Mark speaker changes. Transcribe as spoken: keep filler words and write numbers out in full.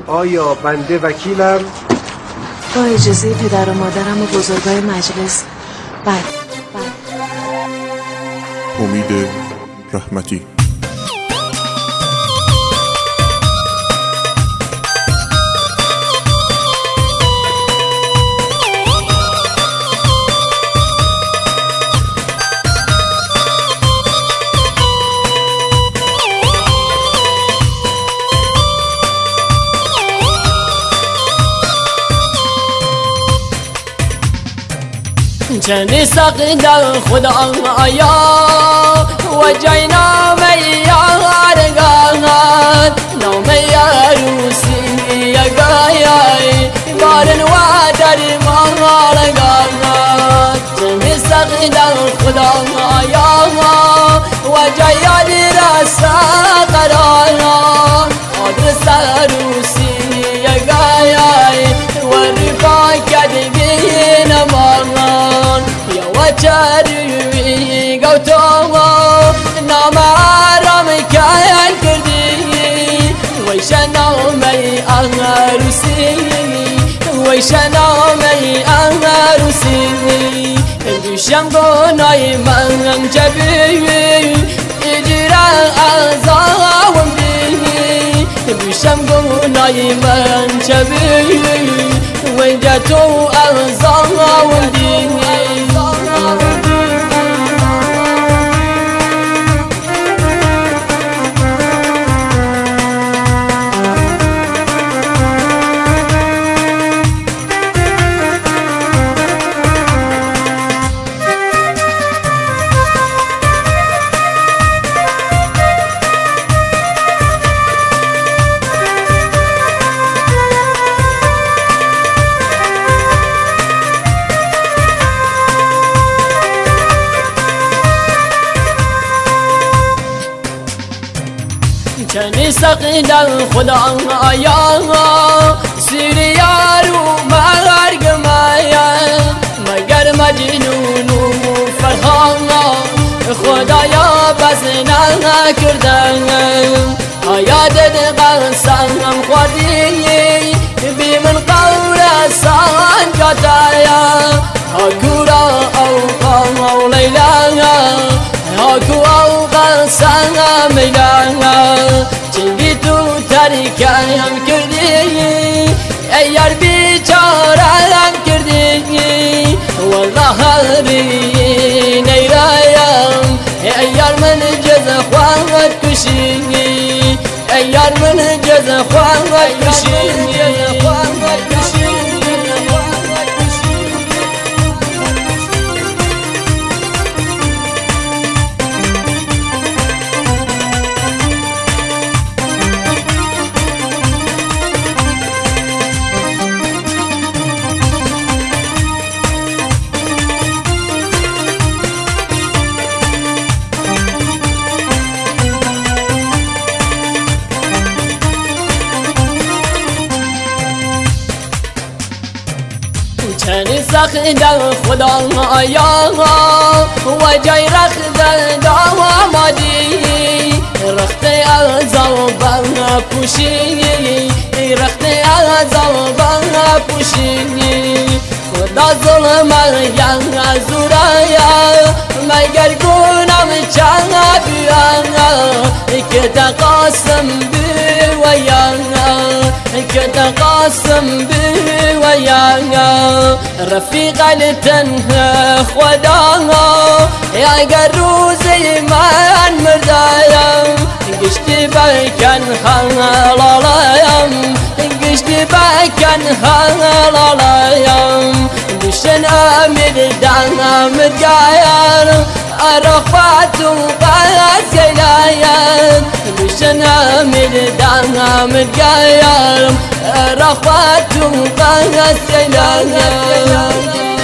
Speaker 1: آیا بنده وکیلم؟
Speaker 2: با اجازه پدر و مادرم و بزرگای مجلس. بله بله.
Speaker 3: امید رحمتی.
Speaker 4: چنی سقدر خدا آیا و جینا میارگان نامی عروسی یگایای بارن و در مالگان چنی سقدر خدا آیا و جیال رسا قراران آدرس عروسی یگایای و رفا کدبین مالان چاروی گوتو نام آرام کن کردی ویش نامی عروسی ویش نامی عروسی دوشم گنای من جبی اجرا ازاوم بی دوشم گنای من جبی وینجا تو ازاوم بی چنی سقدر خدا آیا سیریارو مرگ مایا مگر مجنون و فرحان خدایا بس نکردن آیا دل قسم خودی بی من قول سان جدایا هاکورا او قام لیلا هاکو او قسم میلا چنگی تو ترکم کردی ای یار بیچارم کردی والله هری نیرایم ای یار من جز خواهد کشی ای یار من جز خواهد کشی چنی سخدر خدا آیا و جای رخدر دامادی رخت ازا بنا پوشی رخت ازا بنا پوشی خدا ظلم ینگ زورایا مگر گونم چانا بیانا که تقاسم بیویانا که تقاسم بیویانا رفیق لتنها خدانا اگر روزی من مردایم گشتی بکن حلالایم گشتی بکن حلالایم دوشن امیر دانم گایر عرفات و قاس گلایم دوشن امیر دانم گایر عرفات و قاس گلایم